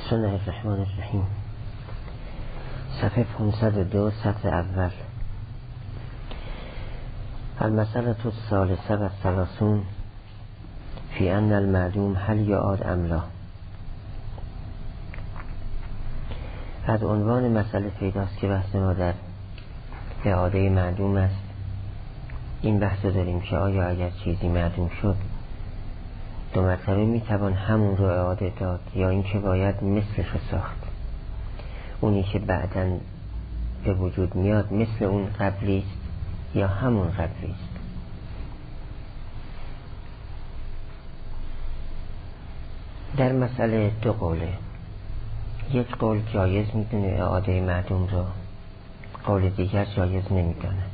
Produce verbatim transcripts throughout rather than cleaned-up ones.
بسم الله الرحمن الرحیم. صفحه پانصد و دو، سطر اول. المسألة الثالثة و الثلاثون فی ان المعدوم هل یعاد ام لا. از عنوان مسئله پیداست که بحث ما در اعاده معدوم است. این بحث داریم که آیا اگر چیزی معدوم شد دو مرتبه میتوان همون رو اعاده داد یا اینکه باید مثلش رو ساخت. اونی که بعداً به وجود میاد مثل اون قبلی است یا همون قبلی است. در مسئله دو قوله. یک قول جایز میدونه اعاده معدوم رو، قول دیگر جایز نمیداند.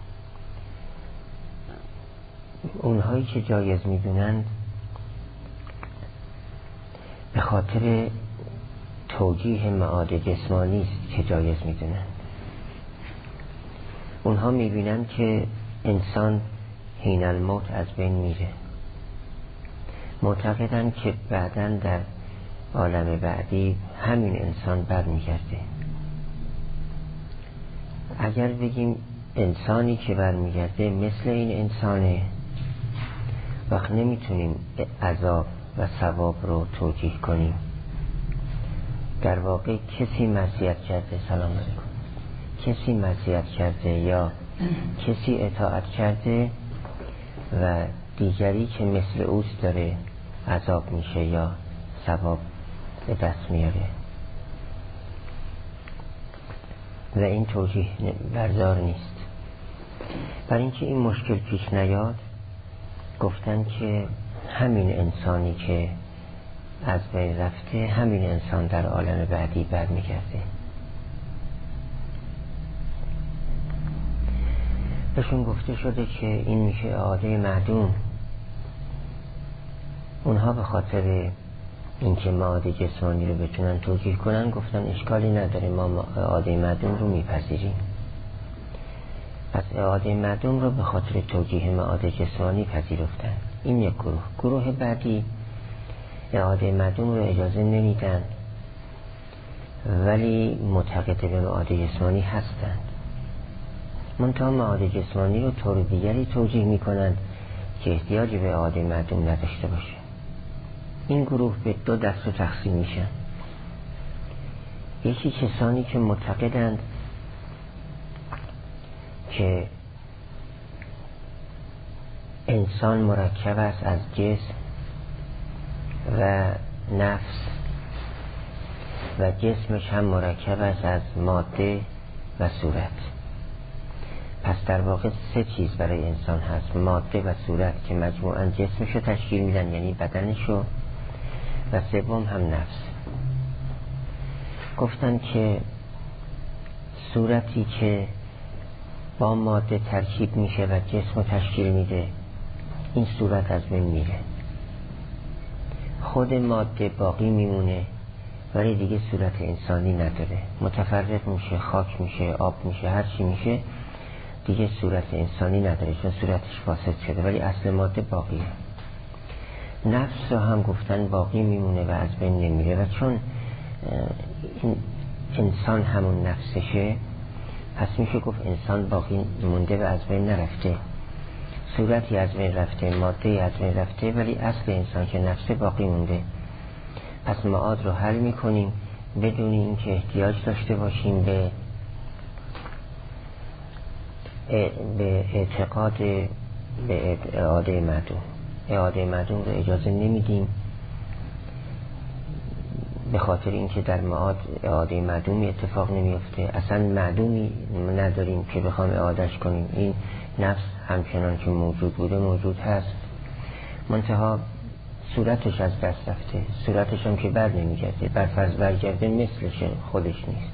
اونهایی که جایز میدونند به خاطر توجیه معاد جسمانی است که جایز میدونند. اونها میبینند که انسان حین الموت از بین میره، معتقدند که بعداً در عالم بعدی همین انسان برمیگرده. اگر بگیم انسانی که برمیگرده مثل این انسانه، وقت نمیتونیم عذاب و ثواب رو توجیه کنیم. در واقع کسی معصیت کرده، سلام علیکم، کسی معصیت کرده یا کسی اطاعت کرده و دیگری که مثل اوست داره عذاب میشه یا ثواب به دست میاره و این توجیه بردار نیست. برای اینکه این مشکل پیش نیاد گفتن که همین انسانی که از بین رفته همین انسان در عالم بعدی برمیگرده. بهشون گفته شده که این میشه اعاده معدوم. اونها به خاطر اینکه معاد جسمانی رو بتونن توجیه کنن گفتن اشکالی نداره، ما اعاده معدوم رو میپذیریم. پس اعاده معدوم رو به خاطر توجیه معاد جسمانی پذیرفتن. این یک گروه. گروه بعدی اعاده معدوم رو اجازه نمیدن ولی معتقد به معاد جسمانی هستند. منتها معاد جسمانی رو طور دیگری توجیه میکنن که احتیاج به اعاده معدوم نداشته باشه. این گروه به دو دسته تقسیم میشن. یکی کسانی که معتقدند که انسان مرکب است از جسم و نفس و جسمش هم مرکب است از ماده و صورت. پس در واقع سه چیز برای انسان هست: ماده و صورت که مجموعاً جسمش رو تشکیل میدن، یعنی بدنش رو، و سوم هم نفس. گفتن که صورتی که با ماده ترکیب میشه و جسم رو تشکیل میده این صورت از بین میره، خود ماده باقی میمونه ولی دیگه صورت انسانی نداره، متفرق میشه، خاک میشه، آب میشه، هر چی میشه، دیگه صورت انسانی نداره چون صورتش فاسد شده، ولی اصل ماده باقیه. نفس رو هم گفتن باقی میمونه و از بین نمیره و چون این انسان همون نفسشه پس میشه گفت انسان باقی مونده و از بین نرفته. صورتی از بین رفته، ماده از بین رفته ولی اصل انسان که نفسه باقی مونده. پس معاد رو حل میکنیم بدون اینکه احتیاج داشته باشیم به به اعتقاد به اعاده معدوم. اعاده معدوم رو اجازه نمیدیم به خاطر اینکه در معاد اعاده معدومی اتفاق نمیفته. اصلا معدومی نداریم که بخوام اعادهش کنیم. این نفس همچنان که موجود بوده موجود هست، منتها صورتش از دست رفته، صورتش هم که بر نمیگرده، بر فرض برگرده مثلش خودش نیست.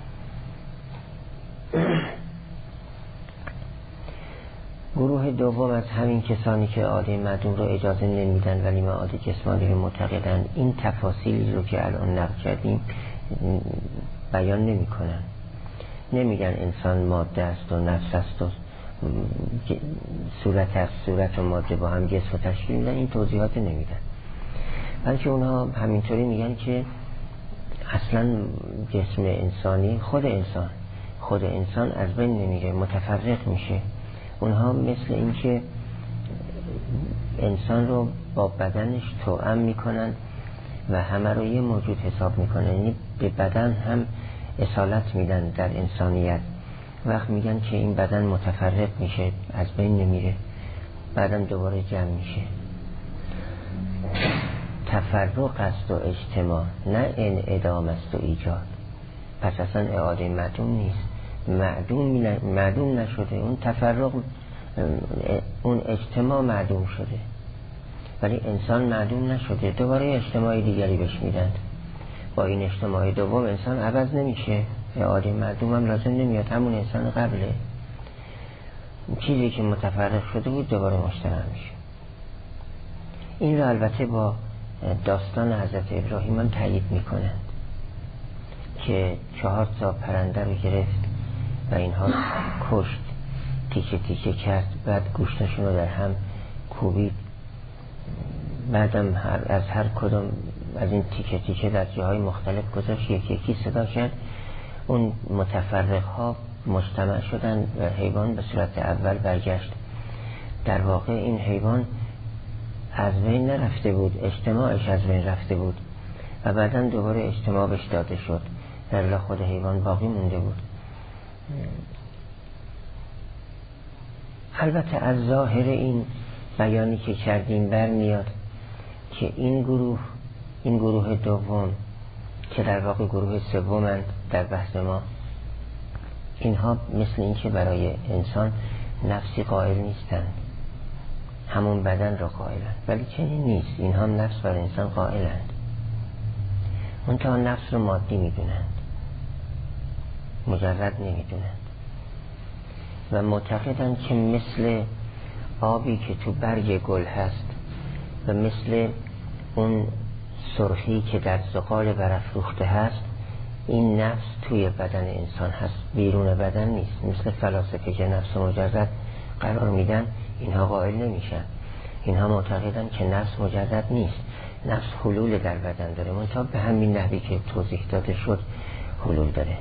گروه دوم از همین کسانی که اعاده معدوم رو اجازه نمیدن ولی معاد جسمانی رو معتقدن، این تفاصیلی رو که الان نقل کردیم بیان نمی کنن. نمیگن انسان ماده است و نفس است و صورت است، صورت و ماده با هم جسم تشکیل میدن، این توضیحات نمیدن. بلکه اونها همینطوری میگن که اصلا جسم انسانی، خود انسان خود انسان از بین نمیره، متفرق میشه. اونها مثل اینکه انسان رو با بدنش توأم میکنن و همه رو یه موجود حساب میکنن، یعنی به بدن هم اصالت میدن در انسانیت. وقت میگن که این بدن متفرق میشه، از بین نمیره، بعدم دوباره جمع میشه. تفرق است و اجتماع، نه انعدام است و ایجاد. پس اصلا اعاده معدوم نیست، معدوم, معدوم نشده. اون تفرق، اون اجتماع معدوم شده، ولی انسان معدوم نشده. دوباره اجتماع دیگری بهش میدن. با این اجتماع دوم انسان عوض نمیشه، اعاده معدوم هم لازم نمیاد، همون انسان قبله. چیزی که متفرق شده بود دوباره مجتمع میشه. این رو البته با داستان حضرت ابراهیم هم تایید میکنن که چهار تا پرنده رو گرفت و اینها رو کشت، تیکه تیکه کرد، بعد گوشتشون رو در هم کوبید، بعدم هر از هر کدوم از این تیکه تیکه در جاهای مختلف گذاشت، یکی یکی صدا کرد. اون متفرق ها مجتمع شدن و حیوان به صورت اول برگشت. در واقع این حیوان از بین نرفته بود، اجتماعش از بین رفته بود و بعدم دوباره اجتماع بهش داده شد، در خود حیوان باقی مونده بود. البته از ظاهر این بیانی که کردیم برمیاد که این گروه این گروه دوم که در واقع گروه سومند در بحث ما، اینها مثل این که برای انسان نفسی قائل نیستند، همون بدن را قائلند، ولی چنین نیست. اینها هم نفس برای انسان قائلند، منتها نفس رو مادی میدونند، مجرد نمیدونند و معتقدند که مثل آبی که تو برگ گل هست و مثل اون سرخی که در زغال برافروخته هست، این نفس توی بدن انسان هست، بیرون بدن نیست. مثل فلاسفه که نفس مجرد قرار میدن، اینها قائل نمیشن. اینها معتقدن که نفس مجرد نیست، نفس حلول در بدن داره، منتها به همین نحوی که توضیح داده شد حلول داره.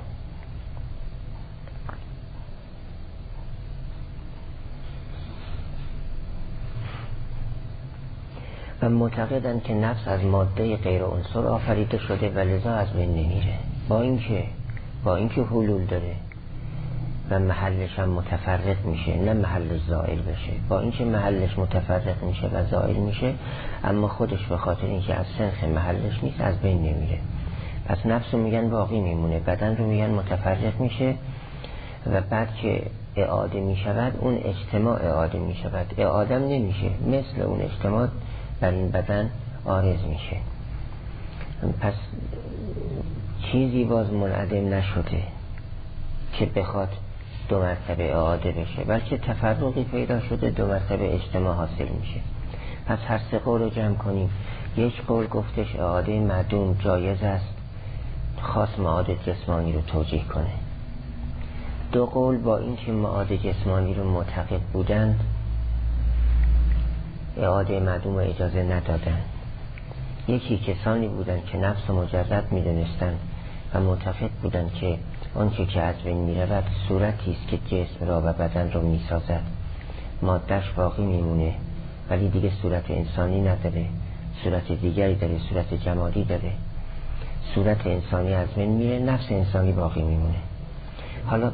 و معتقدن که نفس از ماده غیر عنصر آفریده شده و لذا از بین نمیره، با اینکه با اینکه حلول داره و محلش هم متفرق میشه، نه محلش زائل بشه. با اینکه محلش متفرق میشه و زائل میشه، اما خودش به خاطر اینکه از سنخ محلش نیست از بین نمیره. پس نفس رو میگن باقی میمونه، بدن رو میگن متفرق میشه و بعد که اعاده میشود اون اجتماع اعاده میشود، اعاده نمیشه، مثل اون اجتماع در این بدن عارض میشه. پس چیزی باز منعدم نشده که بخواد دو مرتبه اعاده بشه، بلکه تفرقی پیدا شده، دو مرتبه اجتماع حاصل میشه. پس هر سه قول رو جمع کنیم. یک قول گفتش اعاده معدوم جایز است، خاص معاد جسمانی رو توجیه کنه. دو قول با اینکه معاد جسمانی رو معتقد بودند، اعاده معدوم رو اجازه ندادن. یکی کسانی بودند که نفس مجرد میدونستند و معتقد بودند که آنچه که از بین میرود صورتی است که جسم را و بدن را میسازد، مادهش باقی میمونه ولی دیگه صورت انسانی نداره، صورت دیگری داره، صورت جمالی داره. صورت انسانی از بین میره، نفس انسانی باقی میمونه. حالا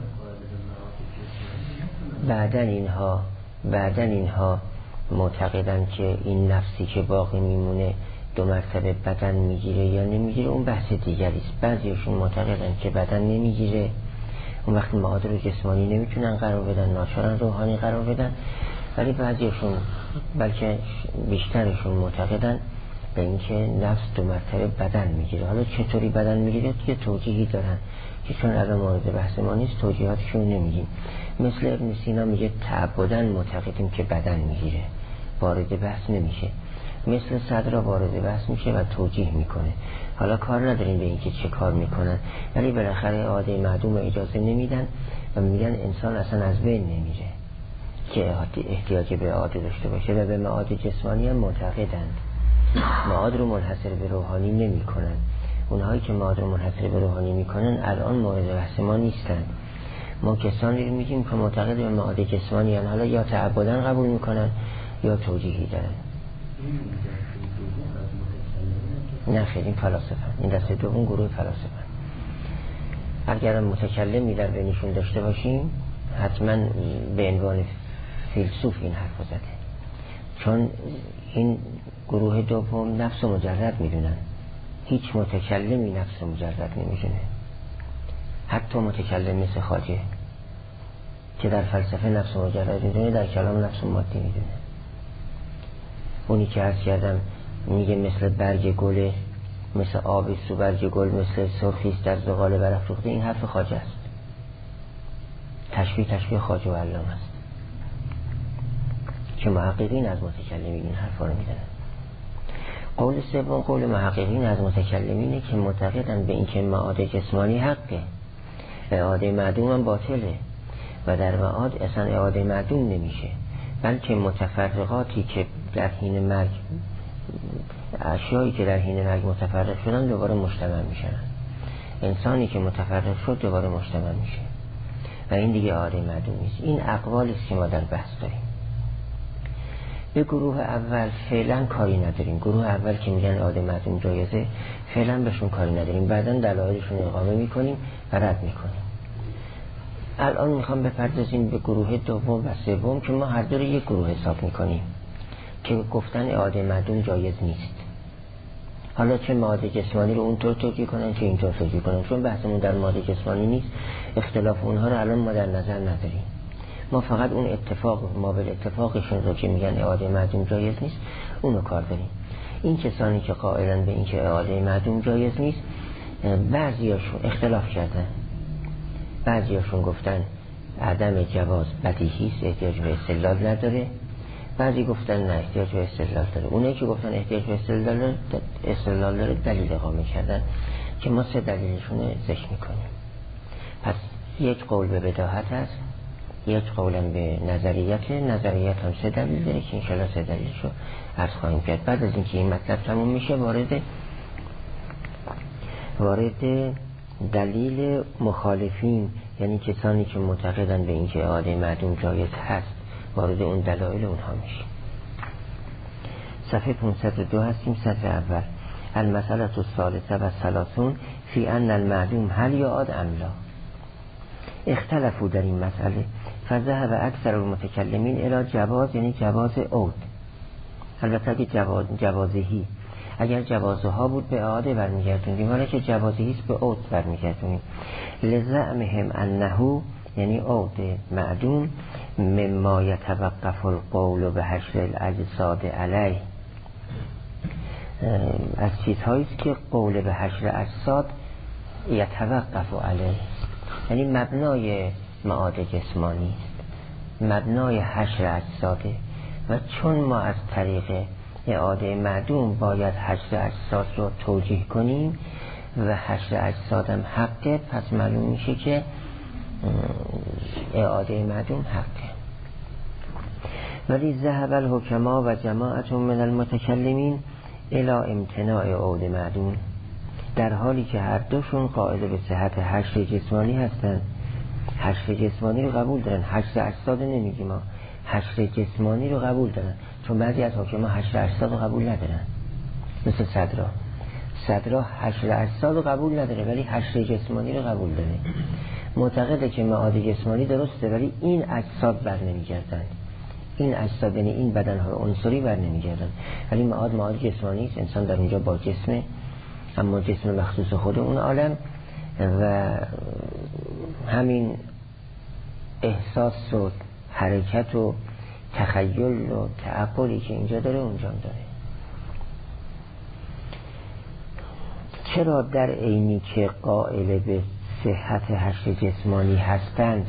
بعدن اینها بعدن اینها معتقدن که این نفسی که باقی میمونه دو مرتبه بدن میگیره یا نمیگیره، اون بحث دیگری است. بعضیشون معتقدن که بدن نمیگیره، اون وقت معاد رو جسمانی نمیتونن قرار بدن، ناچارن روحانی قرار بدن. ولی بعضیشون بلکه بیشترشون معتقدن به اینکه نفس دو مرتبه بدن میگیره. حالا چطوری بدن میگیره یه توجیهی دارن که چون الان مورد بحث ما نیست توجیهاتشون نمیگیم. مثل ابن سینا میگه تعبداً معتقدیم که بدن میگیره، وارد بحث نمیشه. مثل صدرا وارد بحث میشه و توجیه میکنه. حالا کار نداریم به اینکه چه کار میکنن، ولی بالاخره اعاده معدوم اجازه نمیدن و میگن انسان اصلا از بین نمیره که احتیاج به اعاده داشته باشه و به معاد جسمانی هم معتقدند. معاد رو منحصر به روحانی نمی کنن، اونهایی که معاد رو منحصر به روحانی میکنن الان مورد بحث ما نیستن. ما کسانی رو میگیم که معتقد به معاد جسمانی هن، حالا یا تعبداً قبول میکنن یا توجیهی دارن. نه خیلی این فلاسفه، این دسته دوم گروه فلاسفه. اگر متکلمی در بینشون داشته باشیم حتما به عنوان فیلسوف این حرف زده، چون این گروه دوم نفس مجرد میدونن. هیچ متکلمی نفس مجرد نمیدونه، حتی متکلم مثل خواجه که در فلسفه نفس مجرد میدونه، در کلام نفس مادی میدونه. اونی که عرض کردم میگه مثل برگ گل، مثل آب سو برگ گل، مثل سرخیست در زغال برافروخته، این حرف خواجه است. تشبیه تشبیه خواجه و علامه است که محققین از متکلمین این حرفا رو میدونن. قول سوم قول محققین از متکلمینه که معتقدن به اینکه معاد جسمانی حقه، اعاده معدوم هم باطله و در معاد اصلا اعاده معدوم نمیشه، بلکه متفرقاتی که در حین مرگ، اشیایی که در حین مرگ متفرق شدن دوباره مجتمع میشن. انسانی که متفرق شد دوباره مجتمع میشه و این دیگه اعاده معدوم نیست. این اقوالی است که ما در بحث داریم. به گروه اول فعلا کاری نداریم. گروه اول که میگن اعاده معدوم جایزه، فعلا بهشون کاری نداریم، بعداً دلایلشون اقامه میکنیم و رد میکنیم. الان میخوام بپردازیم به گروه دوم و سوم که ما هر دو رو یک گروه حساب میکنیم که گفتن اعاده معدوم جایز نیست. حالا چه معاد جسمانی رو اونطور توجیه کنن چه اینطور توجیه کنن، چون بحثمون در معاد جسمانی نیست، اختلاف اونها رو الان ما در نظر نداریم. ما فقط اون اتفاق ما به اتفاقشون رو که میگن اعاده معدوم جایز نیست اونو کار داریم. این کسانی که قائلن به این که اعاده معدوم جایز نیست، بعضیاشون اختلاف کردن. بعضیاشون گفتن عدم جواز بدیهی است، احتیاج به استدلال نداره. بعضی گفتن نه احتیاج به استدلال داره. اونایی که گفتن احتیاج به استدلال داره, استدلال داره دلیل اقامه کردن که ما سه دلیلشون رو ذکر میکنیم. پس یک قول به بداهت است، یک قولم به نظریت، نظریت هم سه دلیل داره که انشاءالله سه دلیلش رو عرض خواهیم کرد. بعد از اینکه این مطلب تموم میشه وارد وارد دلیل مخالفین، یعنی کسانی که معتقدن به اینکه اعاده معدوم جایز هست، وارد اون دلایل اونها میشه. صفحه پانصد و دو هستیم، سطر اول. المسئله الثالثه و ثلاثون فی ان المعدوم هل یعاد ام لا. اختلفوا در این مسئله، فذهب اکثر المتکلمین الی جواز، یعنی جواز عود. البته که جواز جوازهی، اگر جوازها بود به اعاده برمیگردونیم، حالا که جوازهی است به عود برمیگردونیم. لزعمهم انه، یعنی عود معدوم، مما یتوقف القول به حشر الاجساد علیه، از چیزهایی است که قول به حشر اجساد یتوقف علیه، یعنی مبنای معاد جسمانی است، مبنای حشر اجساده. و چون ما از طریق اعاده معدوم باید حشر اجساد رو توجیه کنیم و حشر اجساد هم حقه، پس معلوم میشه که اعاده معدوم حقه. ولی ذهب الحکما و جماعت من المتکلمین الی امتناع اعاده معدوم، در حالی که هر دوشون قائل به صحت حشر جسمانی هستند. حشر جسمانی رو قبول دارن، حشر اجساد نمیگیم ما، حشر جسمانی رو قبول دارن، چون بعضی از حکما حشر اجساد رو قبول ندارن، مثل صدرا. صدرا حشر اجساد رو قبول نداره ولی حشر جسمانی رو قبول داره. معتقده که معاد جسمانی درسته ولی این اجساد بر نمیگردن، این اجساد یعنی این بدنها رو عنصری بر نمیگردن، ولی معاد معاد جسمانی است. انسان در اونجا با جسمه، اما جسم مخصوص خود اون عالم و همین احساس و حرکت و تخیل و تعقلی که اینجا داره اونجا داره. چرا در عینی که قائل به صحت حشر جسمانی هستند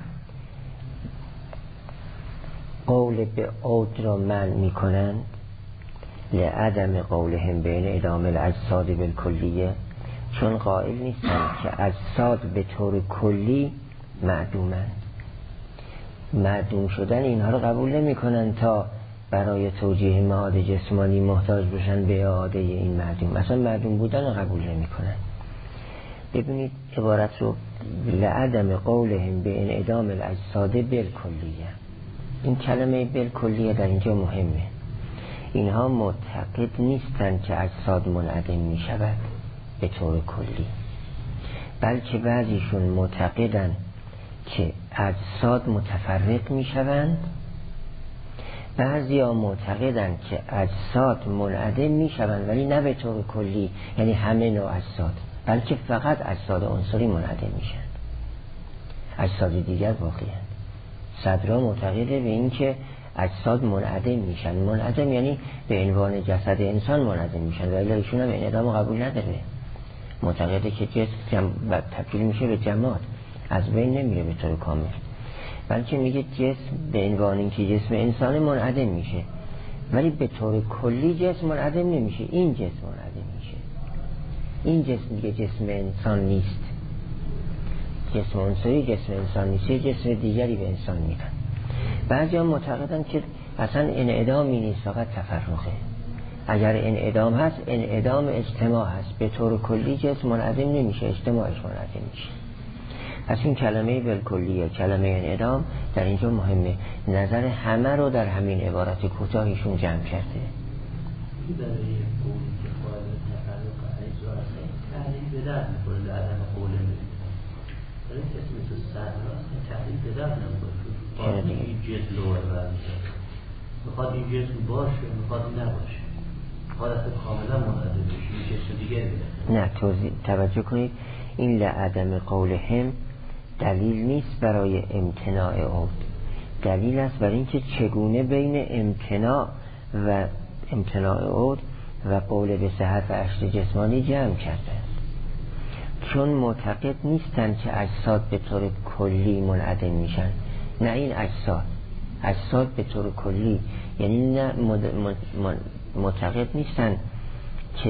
قول به عود را منع می کنند؟ لعدم قولهم بین ادام الاجساد بالکلیه، چون قائل نیستند که اجساد به طور کلی معدومند. معدوم شدن اینها رو قبول نمی کنند تا برای توجیه معاد جسمانی محتاج بشن به اعاده این معدوم، مثلا معدوم بودن رو قبول نمی کنن. ببینید عبارت رو لعدم قولهم به انعدام الاجساد بالکلیه، این کلمه بالکلیه در اینجا مهمه. اینها معتقد نیستن که اجساد منعدم می شود به طور کلی، بلکه بعضیشون معتقدن که اجساد متفرق می شوند، بعضی ها معتقدن که اجساد منعدم می شوند ولی نه به طور کلی، یعنی همه نوع اجساد، بلکه فقط اجساد عنصری منعدم می شوند، اجساد دیگر باقی هستند. صدرا معتقده به این که اجساد منعدم میشن. منعدم یعنی به عنوان جسد انسان منعدم میشن، ولی ایشون هم انعدام قبول نداره، معتقده که جسم تبدیل میشه به جماد، از بین نمیره به طور کامل، بلکه میگه جسم به عنوان اینکه جسم انسان منعدم میشه ولی به طور کلی جسم منعدم نمیشه، این جسم منعدم میشه، این جسم دیگه جسم انسان نیست، جسم عنصری جسم انسان نیست، جسم دیگری به انسان میدن. بعضی هم معتقدن که اصلا انعدامی نیست، فقط تفرقه. اگر انعدام هست انعدام اجتماع هست، به طور کلی جسم منعدم نمیشه، اجتماعش منعدم میشه. پس این کلمه بالکلیه، کلمه انعدام در اینجا مهمه. نظر همه رو در همین عبارت کوتاهیشون جمع کرده. میخواد این جسم باشه، میخواد نباشه، میخواد اصلا کاملا منعدم بشه، این جسم دیگه میده. نه توضیح توجه کنید، این لعدم قولهم دلیل نیست برای امتناع عود، دلیل است برای اینکه چگونه بین امتناع و امتناع عود و قول به صحت و عشق جسمانی جمع کرده، چون معتقد نیستن که اجساد به طور کلی منعدم میشن. نه این اجساد اجساد به طور کلی، یعنی نه معتقد نیستن که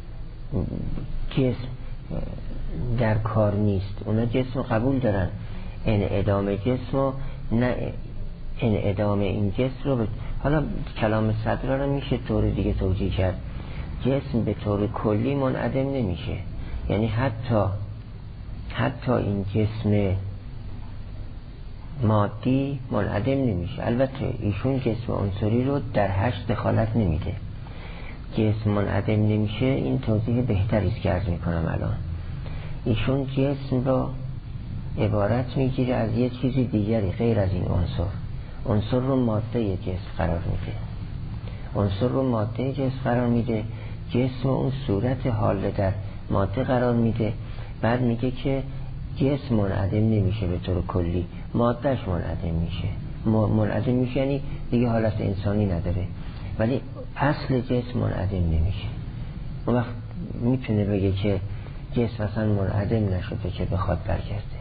جسم در کار نیست، اونا جسم قبول دارن، انعدام جسم و نه انعدام این جسم رو ب... حالا کلام صدرا رو میشه طور دیگه توجیه کرد، جسم به طور کلی منعدم نمیشه، یعنی حتی حتی این جسم مادی منعدم نمیشه. البته ایشون جسم عنصری رو در هشت دخالت نمیده، جسم منعدم نمیشه این توضیح بهتری است که عرض میکنم الان. ایشون جسم رو عبارت میگیره از یه چیزی دیگری غیر از این عنصر، عنصر رو ماده جسم قرار میده، عنصر رو ماده جسم قرار میده، جسم اون صورت حال در ماده قرار میده، بعد میگه که جسم منعدم نمیشه به طور کلی، مادهش منعدم میشه. منعدم میشه یعنی دیگه حالت انسانی نداره، ولی اصل جسم منعدم نمیشه. اون وقت میتونه بگه که جسم اصلا منعدم نشده که بخواد برگرده.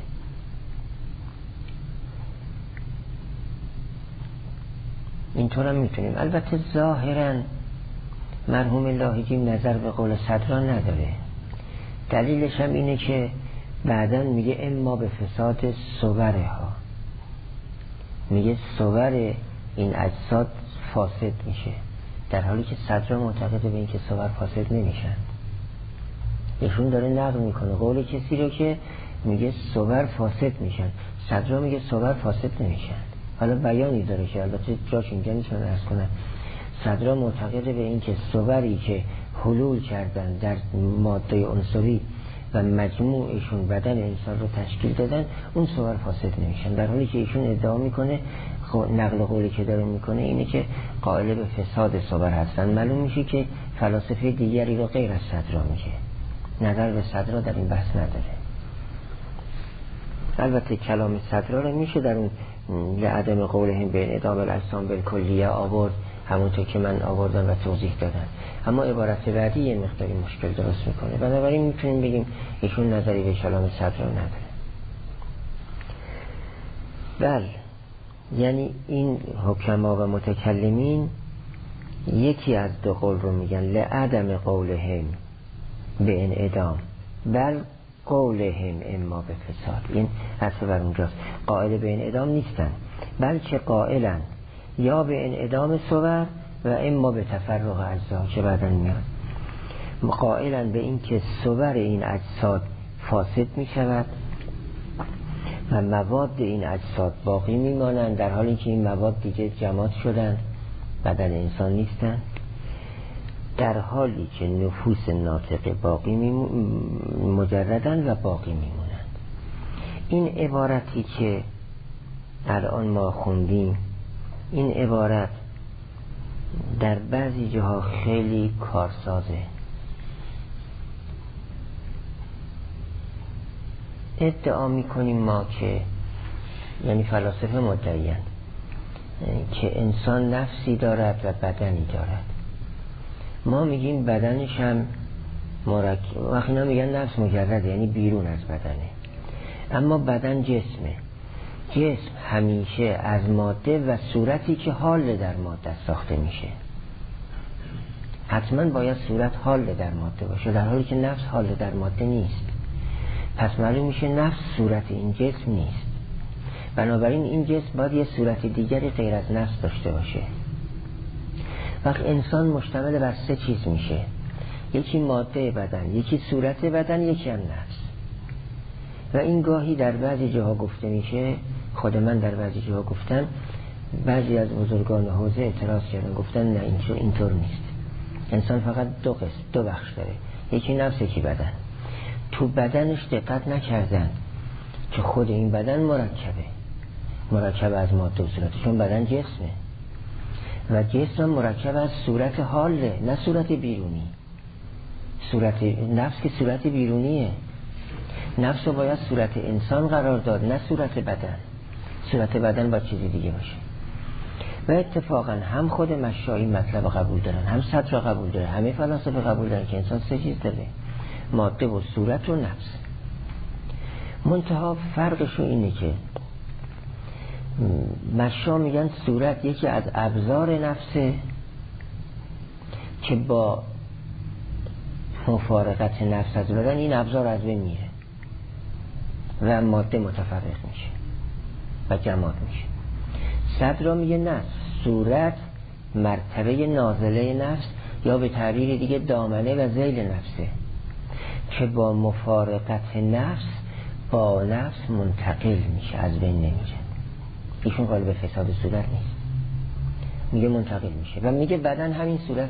اینطور هم میتونیم. البته ظاهرا مرحوم لاهیجی نظر به قول صدرا نداره، دلیلش هم اینه که بعداً میگه اما به فساد صوره ها، میگه صور این اجساد فاسد میشه، در حالی که صدرا معتقده به این که صور فاسد نمیشن. ایشون داره نقل میکنه قول کسی رو که میگه صور فاسد میشن، صدرا میگه صور فاسد نمیشن. حالا بیانی داره که البته جاش اینجا میتونم عرض کنم. صدرا معتقده به این که صوری که حلول کردن در ماده عنصری و مجموعشون بدن انسان رو تشکیل دادن، اون صور فاسد نمیشن، در حالی که ایشون ادعا میکنه نقل قولی که داره میکنه اینه که قائل به فساد صور هستن. معلوم میشه که فلاسفه دیگری رو غیر از صدرا میگه، نظر به صدرا در این بحث نداره. البته کلام صدرا رو میشه در اون لعدم قولهم به انعدام الاجسام بالکلیه آورد، همونطور که من آوردم و توضیح دادم، اما عبارت بعدی یه مقداری مشکل درست میکنه، بنابراین میتونیم بگیم ایشون نظری به کلام صدرا نداره. بله، یعنی این حکما و متکلمین یکی از دو قول رو میگن، لعدم قولهم به انعدام بل قولهم اما به فساد. این حرف بر اونجاست، قائل به انعدام نیستن، بلکه قائلن یا به انعدام صور و اما به تفرق اجزا که بعداً میاد، قائلاً به این که صور این اجساد فاسد می شود و مواد این اجساد باقی می مانند، در حالی که این مواد دیگه جماد شدن، بدن انسان نیستن، در حالی که نفوس ناطقه باقی می مجردن و باقی می مونند. این عبارتی که الان ما خوندیم، این عبارت در بعضی جاها خیلی کارسازه. ادعا میکنیم ما که، یعنی فلاسفه مدعی‌اند که انسان نفسی دارد و بدنی دارد. ما میگیم بدنش هم مرکب، وقتی اینا میگن نفس مجرده یعنی بیرون از بدنه، اما بدن جسمه. جسم همیشه از ماده و صورتی که حال در ماده ساخته میشه. حتما باید صورت حال در ماده باشه، در حالی که نفس حال در ماده نیست. پس معلوم میشه نفس صورت این جسم نیست. بنابراین این جسم باید یه صورت دیگری غیر از نفس داشته باشه. وقت انسان مشتمل بر سه چیز میشه، یکی ماده بدن، یکی صورت بدن، یکی هم نفس. و این گاهی در بعضی جاها گفته میشه، خود من در بعضی جاها گفتم، بعضی از بزرگان حوزه اعتراض کردن، گفتن نه اینطور اینطور نیست. انسان فقط دو قسم، دو بخش داره، یکی نفس یکی بدن. تو بدنش دقت نکردن که خود این بدن مرکبه، مرکب از ماده و صورت، چون بدن جسمه و جسم مرکب از صورت حاله، نه صورت بیرونی. صورت نفس که صورت بیرونیه، نفس رو باید صورت انسان قرار داد، نه صورت بدن. صورت بدن باید چیزی دیگه باشه. و اتفاقا هم خود مشایی مطلب قبول دارن، هم صدر قبول داره، همه فلاسفه قبول دارن که انسان سه چیز داره، ماده و صورت و نفس. منتها فرقشو اینه که مشا میگن صورت یکی از ابزار نفسه که با مفارقت نفس از بدن این ابزار از بین میره و ماده متفرق میشه و جماد میشه. صدر میگه نه، صورت مرتبه نازله نفس یا به تعبیر دیگه دامنه و ذیل نفسه که با مفارقت نفس با نفس منتقل میشه، از بین نمیشه. ایشون قائل به فساد صورت نیست، میگه منتقل میشه و میگه بدن همین صورته،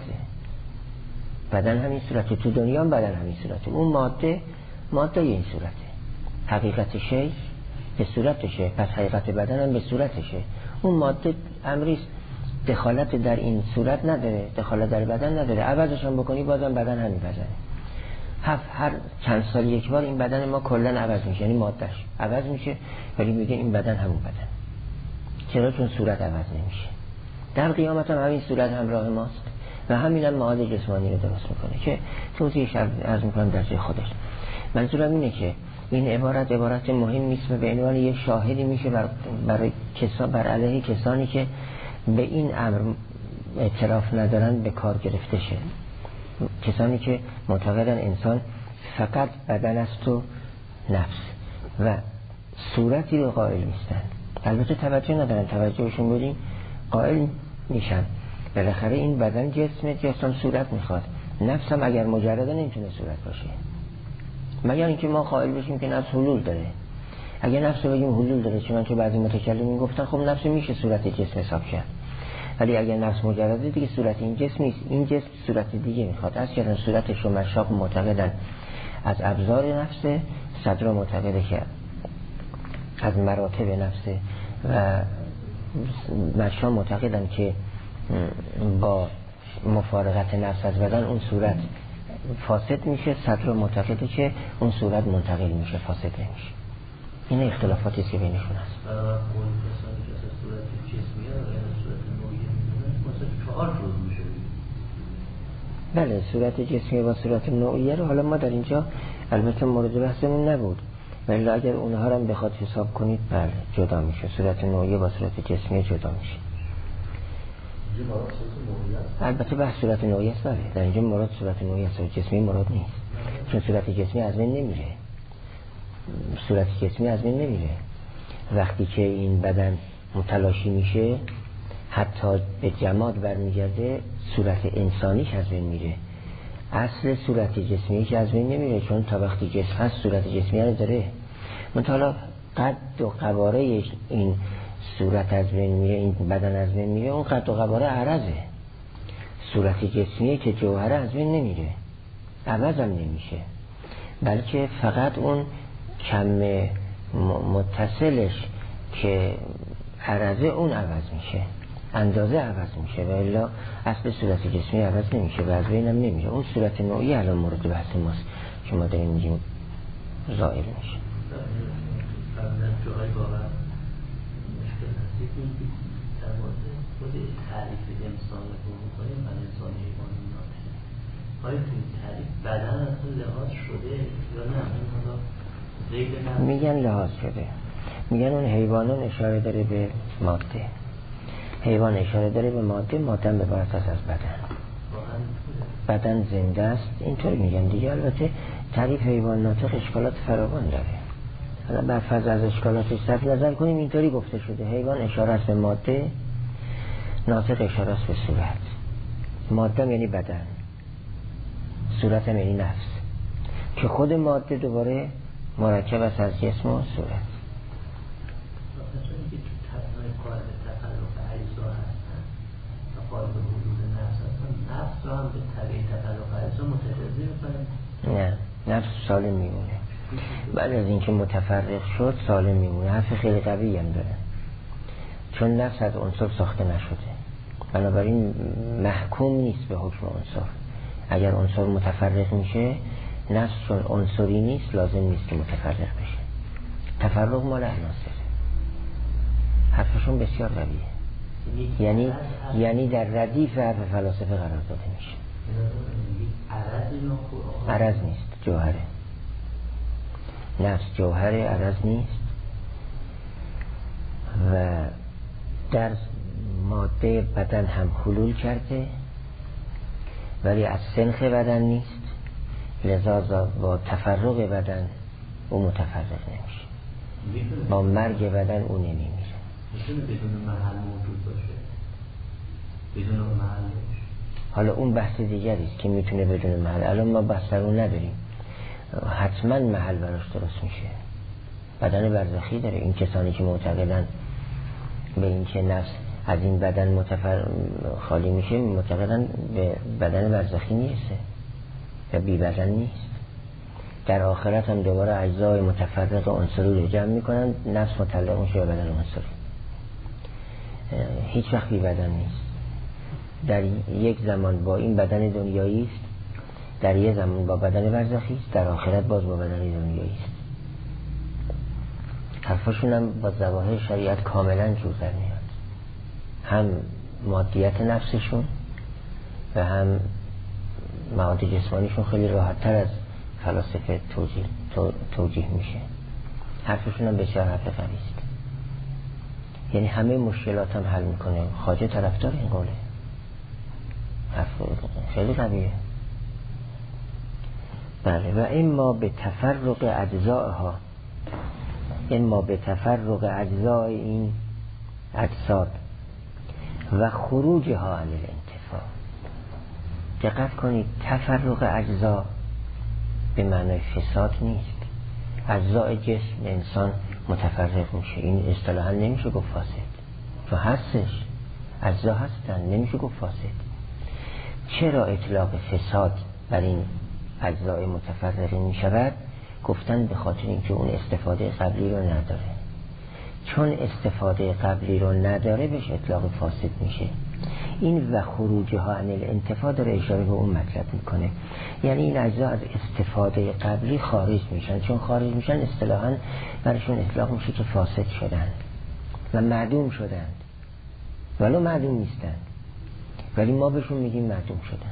بدن همین صورته، تو دنیا هم بدن همین صورته. اون ماده ماده این صورته، حقیقت شی به صورتشه، پس حقیقت بدن هم به صورتشه. اون ماده امریست، دخالت در این صورت نداره، دخالت در بدن نداره، عوضش هم بکنی بازم بدن همین بدنه. هر هر چند سال یک بار این بدن ما کلا عوض میشه، یعنی مادهش عوض میشه، ولی میگه این بدن همون بدن. چرا؟ چون صورت عوض نمیشه. در قیامت هم همین صورت همراه ماست و همین هم معاد جسمانی رو درست میکنه که توضیحش عرض میکنم در جای خودش. منظورم اینه که این عبارت عبارت مهم نیست و به عنوان یک شاهدی میشه بر برای کسا بر علیه کسانی که به این امر اعتراف ندارن به کار گرفته شه. کسانی که معتقدن انسان فقط بدن است و نفس و صورتی رو قائل نیستن. البته توجه ندارن، توجهشون بریم قائل میشن. بالاخره این بدن جسم، جسم صورت میخواد. نفس هم اگر مجرده نمیتونه صورت باشه، مگر اینکه ما قائل بشیم که نفس حلول داره. اگر نفس رو بگیم حلول داره، چنانچه بعضی متکلمین گفتن خب نفس میشه صورت جسم حساب کرد، ولی اگر نفس مجرده دیگه صورت این جسم نیست، این جسم صورت دیگه میخواد. از کردن صورتش رو مشاق معتقدن از ابزار نفسه، صدر معتقده که از مراتب نفسه و مشا معتقدن که با مفارقت نفس از بدن اون صورت فاسد میشه. صدر معتقده که اون صورت منتقل میشه، فاسد نمیشه. این اختلافاتی است که بینشون هست. بله، صورت جسمی و صورت نوعیه رو حالا ما در اینجا البته مورد بحثمون نبود، ولی اگر اونها رو هم بخواد حساب کنید بله جدا میشه، صورت نوعیه با صورت جسمی جدا میشه. البته بحث صورت نوعیه است، بله در اینجا مراد صورت نوعیه است، جسمی مراد نیست، چون صورت جسمی از بین نمیره. صورت جسمی از بین نمیره. وقتی که این بدن متلاشی میشه حتی به جماد برمیگرده صورت انسانیش از بین میره. اصل صورت جسمی که از بین نمیره، چون تا وقتی جسم هست صورت جسمی رو داره. منتها قد و قواره این صورت از بین میره، این بدن از بین میره، اون قد و قواره عرضه. صورت جسمیه که جوهره از بین نمیره، عوض هم نمیشه، بلکه فقط اون کم متصلش که عرضه اون عوض میشه، اندازه عوض میشه، و الا اصل صورت جسمی عوض نمیشه و از بین هم نمیشه. اون صورت نوعی الان مورد بحث ماست که ما داریم میگیم زائل میشه. جایی واقعا مشکل هست. یکی در مورد خود تعریف انسان رو میکنیم، من انسان حیوان ناطقه، آیا تو این تعریف بدن اصلا لحاظ شده یا نه؟ این حالا زید نه میگن لحاظ شده، میگن اون حیوانان اشاره داره به ماده، حیوان اشاره داره به ماده، ماده به بر اساس از بدن، بدن زنده است، اینطور میگن دیگه. البته تعریف حیوان ناطق اشکالات فراوان داره، حالا بر فرض از اشکالاتش صرف نظر کنیم، اینطوری گفته شده حیوان اشاره است به ماده، ناطق اشاره است به صورت. ماده یعنی بدن، صورت یعنی نفس، که خود ماده دوباره مرکب است از جسم و صورت. نفس رو هم به طبیعی تطلق اجزا متجزی میکنه؟ نه، نفس سالم میمونه، بعد از اینکه متفرق شد سالم میمونه. حرف خیلی قوی هم داره، چون نفس از عنصر ساخته نشده، بنابراین محکوم نیست به حکم عنصر. اگر عنصر متفرق میشه، نفس چون عنصری نیست لازم نیست که متفرق بشه. تفرق مال عناصره. حرفشون بسیار قویه، یعنی یعنی در ردیف حرف فلاسفه قرار داده میشه. عرض نیست، جوهره. نفس جوهره، عرض نیست، و در ماده بدن هم حلول کرده ولی از سنخ بدن نیست، لذا با تفرق بدن او متفرق نمیشه، با مرگ بدن او نمیمیره. میتونه بدون محل موجود باشه، بدون محل باشه. حالا اون بحث دیگری است که میتونه بدون محل، الان ما بحث اون نداریم. حتما محل براش درست میشه. بدن برزخی داره. این کسانی که معتقدن به این که نفس از این بدن متفر خالی میشه، معتقدن به بدن برزخی نیسته یا بی بدن نیست. در آخرت هم دوباره اجزای متفرق عنصری رو جمع میکنن، نفس متعلق میشه به بدن عنصری، هیچ وقت بی بدن نیست. در یک زمان با این بدن دنیایی است، در یک زمان با بدن برزخی است، در آخرت باز با بدن دنیایی است. حرفشون هم با ظواهر شریعت کاملا جور در میاد، هم مادیت نفسشون و هم مواد جسمانیشون خیلی راحت تر از فلاسفه توجیه, تو، توجیه میشه. حرفشون هم بسیار حرف قوی است، یعنی همه مشکلات هم حل میکنه. خواجه طرفدار این قوله، حرف خیلی قویه. بله. و اما به تفرق اجزائها، اما به تفرق اجزای این اجساد و خروجها عن الانتفاع. دقت کنید، تفرق اجزا به معنای فساد نیست. اجزاء جسم انسان متفرق میشه، این اصطلاحا نمیشه گفت فاسد، تو هستش، اجزا هستن، نمیشه گفت فاسد. چرا اطلاق فساد بر این اجزای متفرقه میشود؟ گفتن به خاطر اینکه اون استفاده قبلی رو نداره. چون استفاده قبلی رو نداره بهش اطلاق فاسد میشه. این و خروجها عن الانتفاع داره اشاره به اون مطلب میکنه، یعنی این اجزا از استفاده قبلی خارج میشن. چون خارج میشن اصطلاحاً برشون اطلاق میشه که فاسد شدن و معدوم شدن، ولو معدوم نیستن ولی ما بهشون میگیم معدوم شدن.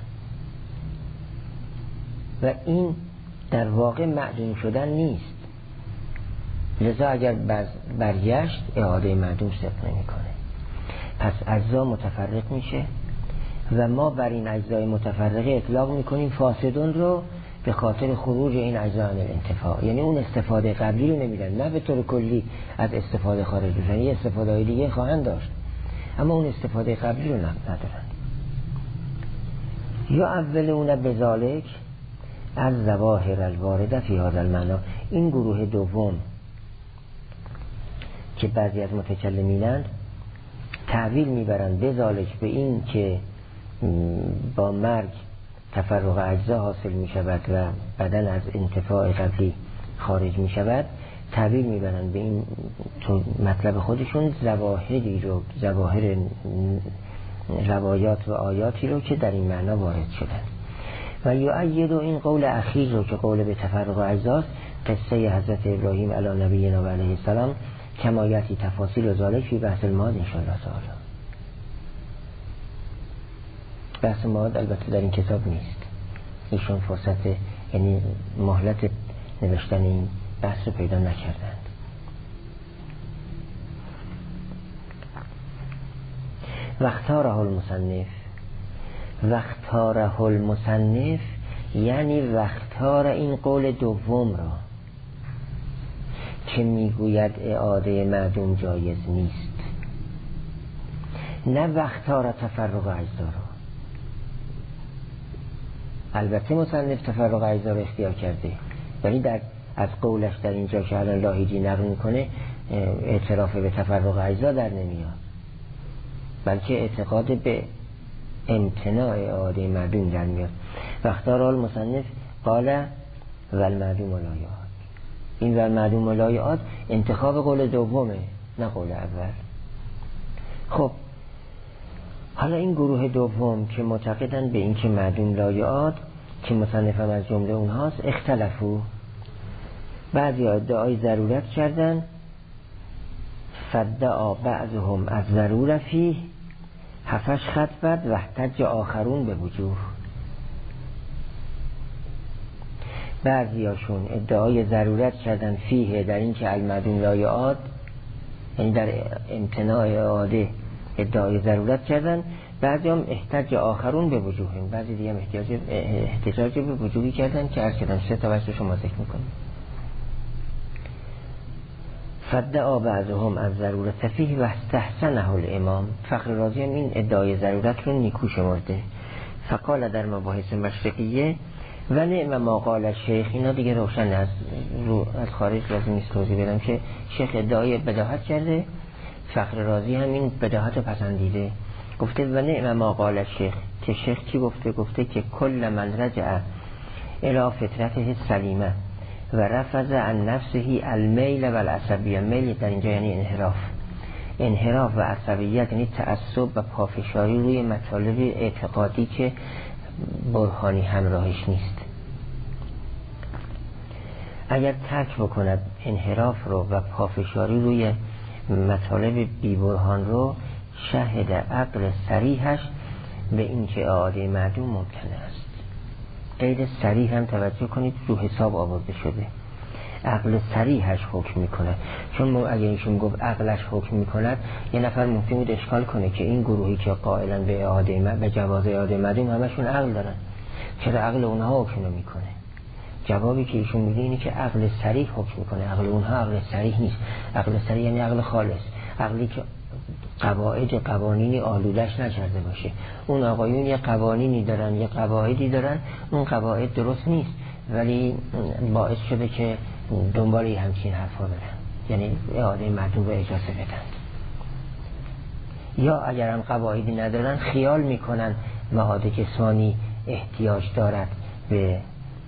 و این در واقع معدوم شدن نیست، لذا اگر برگشت اعاده معدوم صدق نمیکنه. پس اجزا متفرق میشه و ما بر این اجزای متفرقه اطلاق میکنیم فاسدون رو به خاطر خروج این اجزا عن الانتفاع. یعنی اون استفاده قبلی رو نمیدن، نه به طور کلی از استفاده خارج میشن، یه استفاده های دیگه خواهند داشت، اما اون استفاده قبلی رو ندارن. یا اولون بذالک از ظواهر الوارده فی هذا المعنی، این گروه دوم که بعضی از متکلمینند تعبیر میبرند بذالک به این که با مرگ تفرق اجزا حاصل میشود و بدن از انتفاع قبلی خارج میشود، تعبیر میبرند به این مطلب خودشون ظواهری رو، ظواهر روایات و آیاتی رو که در این معنا وارد شدن. و یؤید این قول اخیر رو که قول به تفرق اجزاست، قصه حضرت ابراهیم علی نبینا و علیه السلام، کمایتی تفاصیل و ذالک فی بحث المعاد انشاءالله تعالی. بحث معاد البته در این کتاب نیست، ایشون فرصت یعنی مهلت نوشتن این بحث رو پیدا نکردند. واختاره المصنف، واختاره المصنف یعنی واختار این قول دوم را که میگوید اعاده معدوم جایز نیست، نه واختار تفرق اجزا را. البته مصنف تفرق اجزا را اختیار کرده، ولی در از قولش در اینجا که الان لاهیجی نقل میکنه اعتراف به تفرق اجزا در نمیاد، بلکه اعتقاد به امتناع اعاده معدوم در میاد. واختار المصنف قال والمعدوم لا یعاد، این والمعدوم لا یعاد انتخاب قول دومه نه قول اول. خب حالا این گروه دوم که معتقدن به این که معدوم لا یعاد که مصنف هم از جمله اونهاست، اختلفو، بعضی ادعای ضرورت کردن، فدعا بعضهم از ضرورت فیه هفش خط بعد و احتج آخرون به وجوه. بعضی هاشون ادعای ضرورت کردن فیه در این که المعدوم لا یعاد، یعنی در امتناع اعاده ادعای ضرورت کردن، بعضی هم احتج آخرون به وجوه، بعضی دیگه هم احتجاج, احتجاج به وجوهی کردن که عرض کردم سه تا وجه شما ذکر میکنیم. فدعا بعضهم از ضرورت فیه و استحسنه الامام، فخر رازی هم این ادعای ضرورت رو نیکو شمرده. فقال در مباحث مشرقیه و نعم ما قال شیخ، اینا دیگه روشن از رو از خارج لازم نیست توضیح بدم که شیخ ادعای بداهت کرده، فخر رازی هم این بداهت رو پسندیده، گفته و نعم ما قال شیخ، که شیخ چی گفته؟ گفته که کل من رجع الی فطرته سلیمه و رفض عن نفسه المیل و العصبیه. میل در اینجا یعنی انحراف، انحراف و عصبیت یعنی تعصب و پافشاری روی مطالب اعتقادی که برهانی همراهش نیست. اگر ترک بکند انحراف رو و پافشاری روی مطالب بی برهان رو، شهد عقل صریحش به این که اعاده معدوم ممکن است. قید صریح هم توجه کنید رو حساب آورده شده، عقل صریحش حکم میکنه، چون اگر ایشون گفت عقلش حکم میکند یه نفر ممکن بود اشکال کنه که این گروهی که قائلا به اعاده معدوم به جواز اعاده معدوم همشون عقل دارن، چرا عقل اونها حکم میکنه؟ جوابی که ایشون میده اینه که عقل صریح حکم میکنه، عقل اونها عقل صریح نیست. عقل صریح یعنی عقل خالص، عقلی که قواعد قوانینی آلودش نکرده باشه. اون آقایون یه قوانینی دارن، یه قواعدی دارن، اون قواعد درست نیست ولی باعث شده که دنبال همچین حرفا برن، یعنی اعاده معدوم به اجازه بدن. یا اگر هم قواعدی ندارن خیال میکنن معاد جسمانی احتیاج دارد به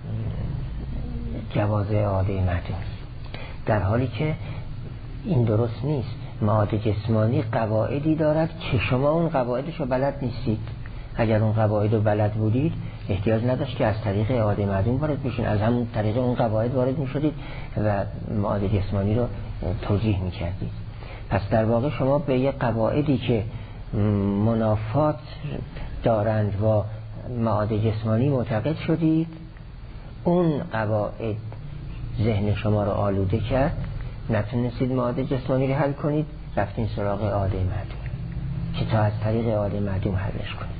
جواز اعاده معدوم، در حالی که این درست نیست. معاد جسمانی قواعدی دارد که شما اون قواعدشو بلد نیستید. اگر اون قواعد رو بلد بودید احتیاج نداشت که از طریق اعاده معدوم وارد بشین، از همون طریق اون قواعد وارد میشدید و معاد جسمانی رو توضیح میکردید. پس در واقع شما به یه قواعدی که منافات دارند با معاد جسمانی معتقد شدید، اون قواعد ذهن شما رو آلوده کرد، نتونستید معاد جسمانی رو حل کنید، رفتین سراغ اعاده معدوم که تا از طریق اعاده معدوم حلش کنید.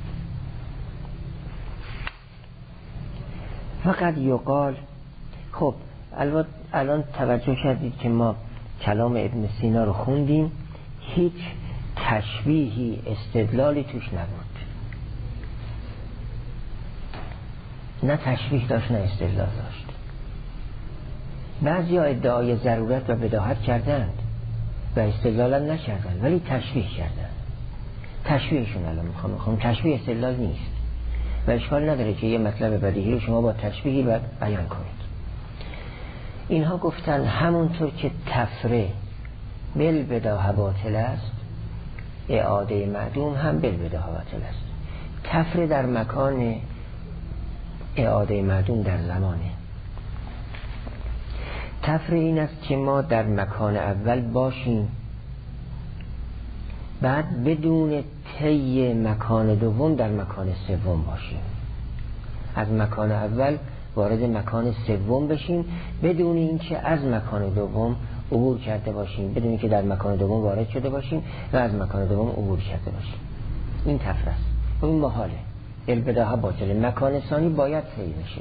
فقط یقال، خب الان توجه کردید که ما کلام ابن سینا رو خوندیم، هیچ تشبیهی استدلالی توش نبود، نه تشبیه داشت نه استدلال داشت. بعضی ها ادعای ضرورت و بداهت کردند و استدلالا نکردند ولی تشبیه کردند. تشبیهشون الان میخوام میخوام تشبیه استدلال نیست و اشکال نداره که یه مطلب بدیهی رو شما با تشبیهی باید بیان کنید. اینها گفتن همونطور که تفره بالبداهه باطل است، اعاده معدوم هم بالبداهه باطل است. تفره در مکان، اعاده معدوم در زمانه. تفره این است که ما در مکان اول باشیم، بعد بدون طی مکان دوم در مکان سوم باشیم. از مکان اول وارد مکان سوم بشیم بدون اینکه از مکان دوم عبور کرده باشیم، بدون اینکه در مکان دوم وارد شده باشیم و از مکان دوم عبور کرده باشیم. این تفره است. این محاله. البداهه باطله. مکان ثانی باید طی بشه.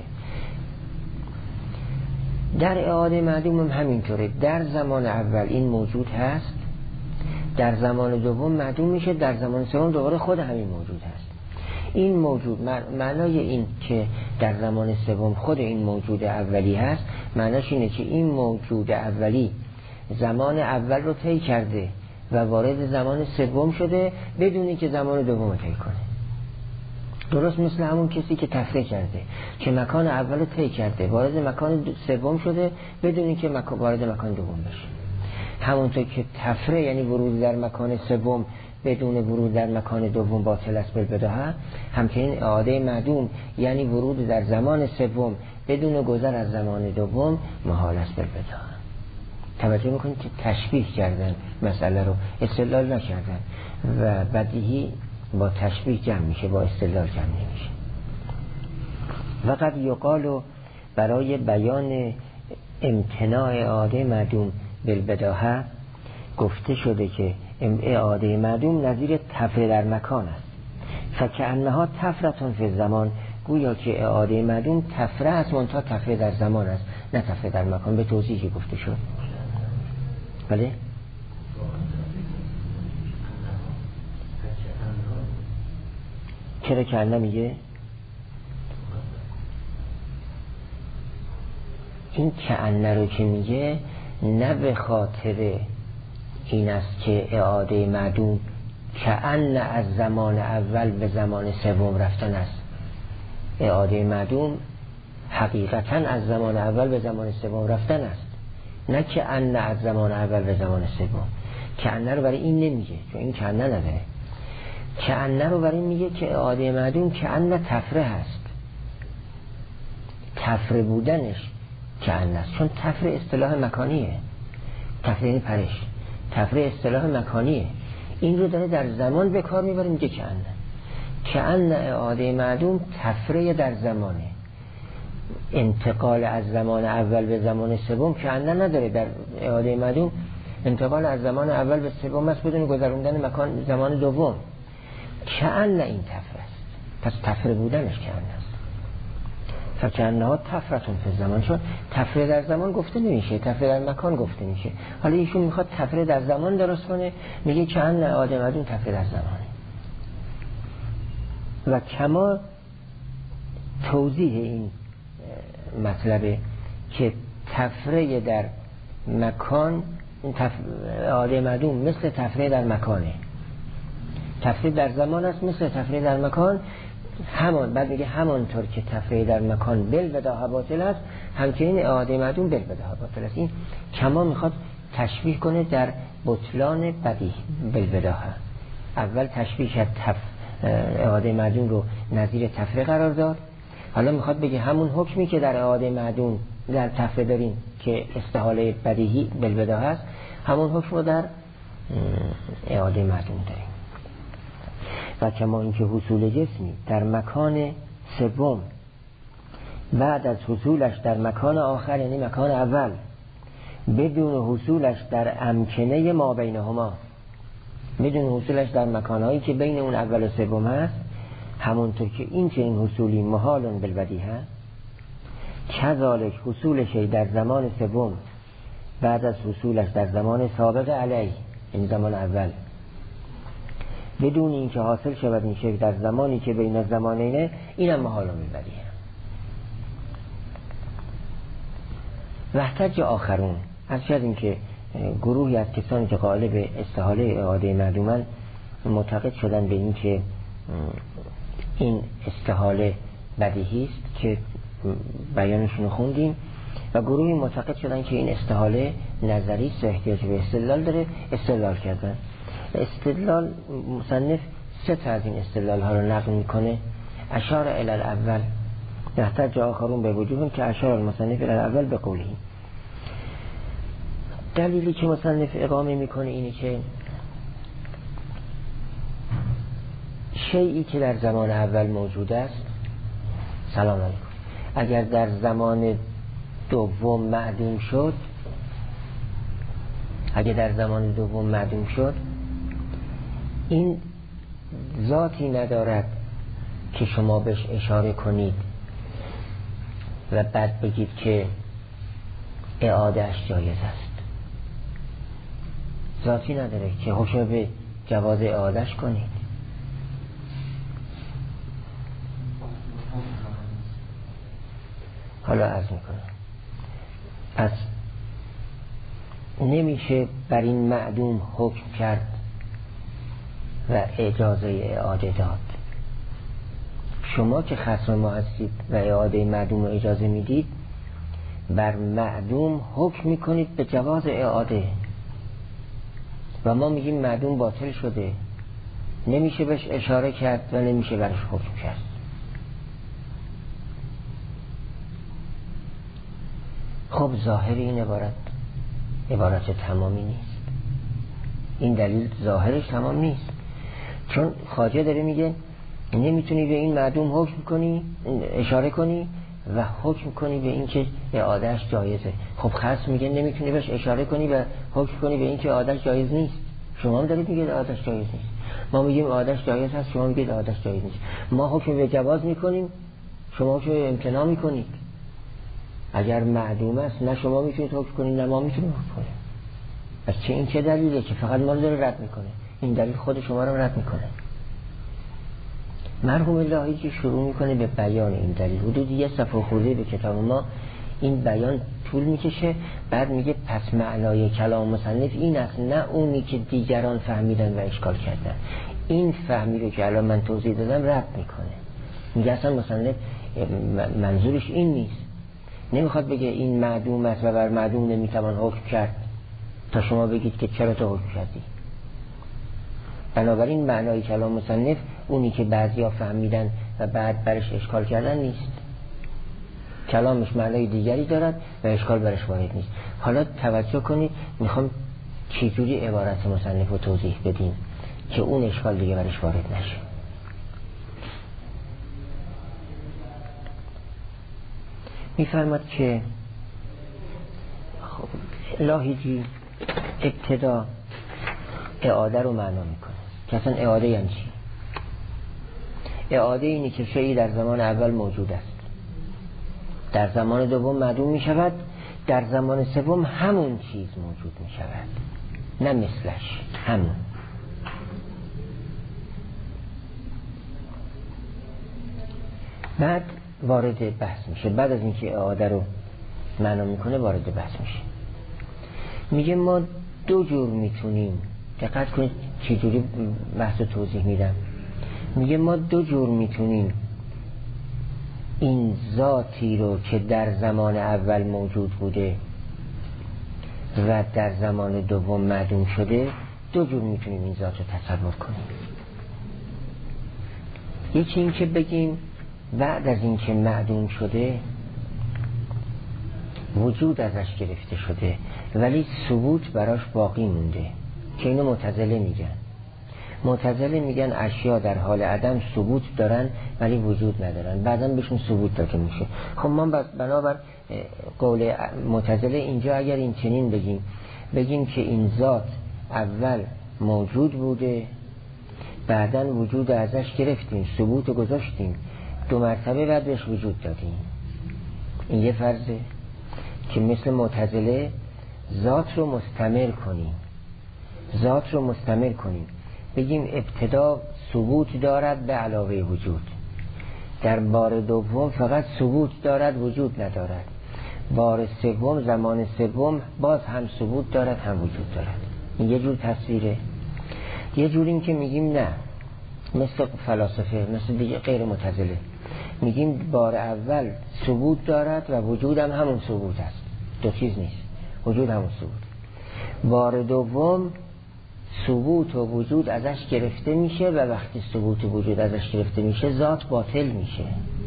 در اعاده معدوم هم همینطوره. در زمان اول این موجود هست، در زمان دوم معدوم میشه، در زمان سوم دوباره خود همین موجود هست. این موجود معنای این که در زمان سوم خود این موجود اولی هست، معناش اینه که این موجود اولی زمان اول رو طی کرده و وارد زمان سوم شده بدون اینکه زمان دوم رو طی کنه. درست مثل همون کسی که تفره کرده که مکان اول رو طی کرده وارد مکان سوم شده بدون اینکه وارد مکان دوم بشه. همونطور که تفره یعنی ورود در مکان سوم بدون ورود در مکان دوم باطل است بالبداهه، همچنین اعاده معدوم یعنی ورود در زمان سوم بدون گذر از زمان دوم محال است بالبداهه. توجه میکنید که تشبیه کردن مسئله رو، استدلال نکردن و بدیهی با تشبیه جمع میشه، با استدلال جمع نمیشه. وقد یقال برای بیان امتناع اعاده معدوم بالبداهه گفته شده که اعاده معدوم نظیر تفره در مکان است. فکأنها تفرتون فی الزمان، گویا که اعاده معدوم تفره است منتها تفره در زمان است نه تفره در مکان، به توضیحی گفته شد. بله؟ چرا که نمیگه؟ این کأنه رو که میگه نه به خاطر این است که اعاده معدوم کأنه از زمان اول به زمان سوم رفتن است. اعاده معدوم حقیقتا از زمان اول به زمان سوم رفتن است، نه کأنه از زمان اول به زمان سوم. کأنه رو برای این نمیگه چون این کأنه نداره. کأنه رو برای این میگه که اعاده معدوم کأنه تفره هست، تفره بودنش کأنه است، چون تفره اصطلاح مکانیه. تفره یعنی پرش، تفره اصطلاح مکانیه. این رو داره در زمان به کار میبره، میگه کأنه. کأنه اعاده معدوم تفره در زمانه، انتقال از زمان اول به زمان سوم کأنه نداره. در اعاده معدوم انتقال از زمان اول به سوم است بدون گذروندن مکان زمان دوم. کأنه این تفره است، پس تفره بودنش کأنه است. فکأنها تفرتون فی الزمان، چون تفره در زمان گفته نمیشه، تفره در مکان گفته میشه. حالا ایشون میخواد تفره در زمان درست کنه، میگه کأنه اعاده معدوم تفره در زمانه. و کما توضیح این مطلبه که تفره در مکان، اعاده معدوم مثل تفره در مکانه. تفره در زمان است مثل تفره در مکان. همان بعد میگه همانطور که تفره در مکان بالبداهه باطل است، همچنین اعاده معدوم بالبداهه باطل است. این کما میخواد تشبیه کنه در بطلان بدیه بالبداهه. اول تشبیه کرد تف... اعاده معدوم رو نظیر تفره قرار داد، حالا میخواد بگه همون حکمی که در اعاده معدوم در تفره داریم که استحاله بدیهی بالبداهه است، همون حکم رو در اعاده معدوم داریم. و کما اینکه حصول جسمی در مکان سوم بعد از حصولش در مکان آخر یعنی مکان اول بدون حصولش در امکنه ما بینهما، بدون حصولش در مکانهایی که بین اون اول و سوم هست، همونطور که این چه این حصولی محالون بالبدیهه، کذالک حصولش در زمان سوم بعد از حصولش در زمان سابق علیه این زمان اول بدون اینکه حاصل شود این شکل در زمانی که بین زمانینه، اینم محال و میبریه. وحتج آخرون، از شد این که گروهی از کسانی که قائل به استحاله اعاده معدومن معتقد شدن به این که این استحاله بدیهی است که بیانشون خوندیم، و گروهی معتقد شدن که این استحاله نظری است و احتیاج به استدلال داره، استدلال کردن. استدلال مصنف سه تا از این استدلال ها رو نقل میکنه. اشار الی الاول وحتج آخرون به وجوه که اشار المصنف الی الاول به قوله. دلیلی که مصنف اقامه میکنه اینه که شیئی که در زمان اول موجود است، سلام علیکم، اگر در زمان دوم معدوم شد، اگر در زمان دوم معدوم شد، این ذاتی ندارد که شما بهش اشاره کنید و بعد بگید که اعادهش جایز است. ذاتی نداره که حکم به جواز اعادهش کنید. حالا عرض میکنم، پس نمیشه بر این معدوم حکم کرد و اجازه اعاده داد. شما که خصم ما هستید و اعاده معدوم رو اجازه میدید، بر معدوم حکم میکنید به جواز اعاده و ما میگیم معدوم باطل شده، نمیشه بهش اشاره کرد و نمیشه برش حکم کرد. خب ظاهر این عبارت عبارت تمامی نیست. این دلیل ظاهرش تمام نیست، چون خواجه داره میگه نمیتونی به این معدوم حکم کنی، اشاره کنی و حکم کنی به این که اعادهش جایزه. خب خاص میگه نمیتونی بهش اشاره کنی و حکم کنی به این که اعادهش جایز نیست. شما هم دارید میگید اعادهش جایز نیست، ما میگیم اعادهش جایز هست، شما میگید اعادهش جایز نیست. ما حکم به جواز میکنیم، شما حکم به امتناع میکنید. اگر معدوم است نه شما میتونید حکم کنید نه ما میتونیم حکم کنیم. پس چه این چه دلیله که فقط ما داره رد میکنه؟ این دلیل خود شما رو رد میکنه. مرحوم لاهیجی شروع میکنه به بیان این دلیل، حدود یه صفحه خورده به کتاب ما این بیان طول میکشه. بعد میگه پس معنای کلام مصنف این است، نه اونی که دیگران فهمیدن و اشکال کردن. این فهمی رو که الان من توضیح دادم رد میکنه. میگه اصلا مصنف منظورش این نیست، نمیخواد بگه این معدوم است و بر معدوم نمیتوان حکم کرد تا شما بگید که چرا تو حکم کردی. بنابراین معنای کلام مصنف اونی که بعضیا فهمیدن و بعد برش اشکال کردن نیست. کلامش معنای دیگری دارد و اشکال برش وارد نیست. حالا توجه کنید، میخوام چجوری عبارت مصنف رو توضیح بدیم که اون اشکال دیگه برش وارد نشه. میفرماد که خب لاهیجی ابتدا اعاده رو معنا میکنه که اصلا اعاده یعنی چی؟ اعاده اینی که شیئی در زمان اول موجود است، در زمان دوم معدوم میشود، در زمان سوم همون چیز موجود میشود، نه مثلش، همون. بعد وارد بحث میشه. بعد از اینکه اعاده رو معنا میکنه وارد بحث میشه. میگه ما دو جور میتونیم، دقت کنید چجوری بحث توضیح میدم. میگه ما دو جور میتونیم این ذاتی رو که در زمان اول موجود بوده و در زمان دوم معدوم شده، دو جور میتونیم این ذات رو تصور کنیم. یکی این که بگیم بعد از اینکه معدوم شده وجود ازش گرفته شده ولی ثبوت براش باقی مونده، که اینو معتزله میگن. معتزله میگن اشیا در حال عدم ثبوت دارن ولی وجود ندارن، بعداً بهشون ثبوت داده میشه. خب ما بنابر قول معتزله اینجا اگر این چنین بگیم بگیم که این ذات اول موجود بوده، بعداً وجود ازش گرفتیم، ثبوت گذاشتیم، دو مرتبه بعد بهش وجود دادیم، این یه فرضه که مثل معتزله ذات رو مستمر کنیم، ذات رو مستمر کنیم بگیم ابتدا ثبوت دارد به علاوه وجود، در بار دوم فقط ثبوت دارد وجود ندارد، بار سوم زمان سوم باز هم ثبوت دارد هم وجود دارد. این یه جور تصویره. یه جور این که میگیم نه، مثل فلاسفه، مثل دیگه غیر معتزله، میگیم بار اول ثبوت دارد و وجود هم همون ثبوت است، دو چیز نیست، وجود همون ثبوت. بار دوم ثبوت و وجود ازش گرفته میشه و وقتی ثبوت و وجود ازش گرفته میشه ذات باطل میشه،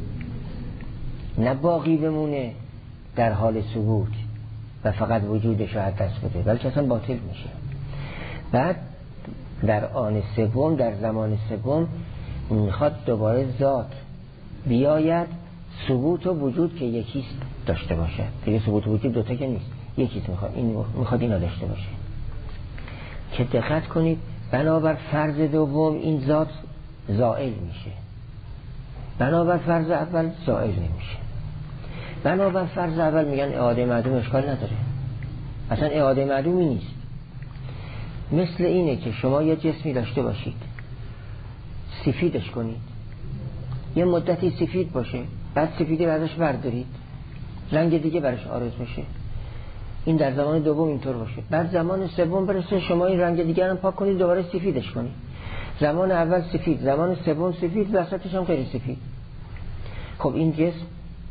نه باقی بمونه در حال ثبوت و فقط وجودش رو از دست بده، بلکه اصلا باطل میشه. بعد در آن سوم، در زمان سوم میخواد دوباره ذات بیاید، ثبوت و وجود که یکیست داشته باشه. دیگه ثبوت و وجود دوتا که نیست، یکیست میخواد، این میخواد اینا داشته باشه. که دقت کنید بنابر فرض دوم این ذات زائل میشه، بنابر فرض اول زائل نمیشه. بنابر فرض اول میگن اعاده معدوم اشکال نداره، اصلا اعاده معدومی نیست. مثل اینه که شما یه جسمی داشته باشید، سفیدش کنید، یه مدتی سفید باشه، بعد سفیدی ازش بردارید، رنگ دیگه برش عارض بشه. این در زمان دوم اینطور باشه. بعد زمان سوم برسه شما این رنگ دیگر هم پاک کنید، دوباره سفیدش کنید. زمان اول سفید، زمان سوم سفید، وسطش هم غیر سفید. خب این جسم